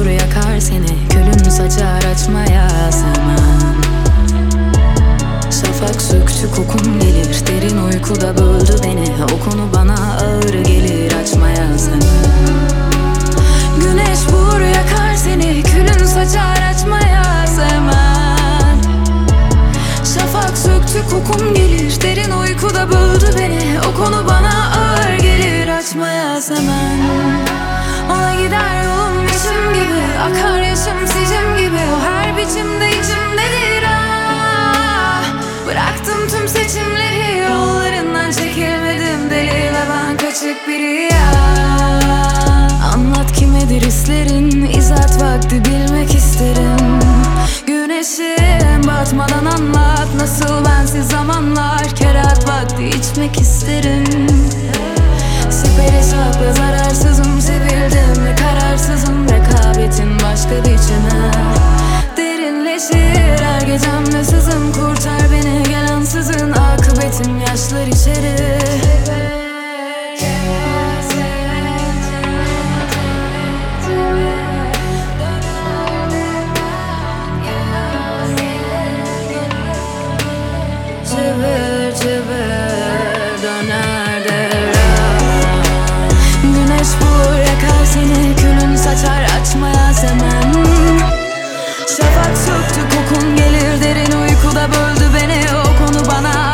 vur yakar seni, külün saçar açmaya sevmem. Şafak söktü kokun gelir, derin uykuda böldü beni. O konu bana ağır gelir, açmaya sevmem. Güneş vur yakar seni, külün saçar açmaya sevmem. Şafak söktü kokun gelir, derin uykuda böldü beni. O konu bana ağır gelir, açmaya sevmem. Ona gider yolum içim gibi, akar yaşım sicim gibi. O her biçimde içimdedir ah. Bıraktım tüm seçimleri, yollarından çekilmedim deli ve ben kaçık biri ya. Anlat kimedir hislerin, izat vakti bilmek isterim. Güneşim batmadan anlat, nasıl bensiz zamanlar. Kerat vakti içmek isterim. Siperi sapla zararsızım, sevildim ve kararsızım. Rekabetin başka biçimi derinleşir her gecemde sızım. Kurtar beni gel ansızın, akıbetim yaşlar içeri. Çevir çevir döner devran. Güneş vur yakar seni, külün saçar açmaya sevmem. Şafak söktü kokun gelir, derin uykuda böldü beni. O konu bana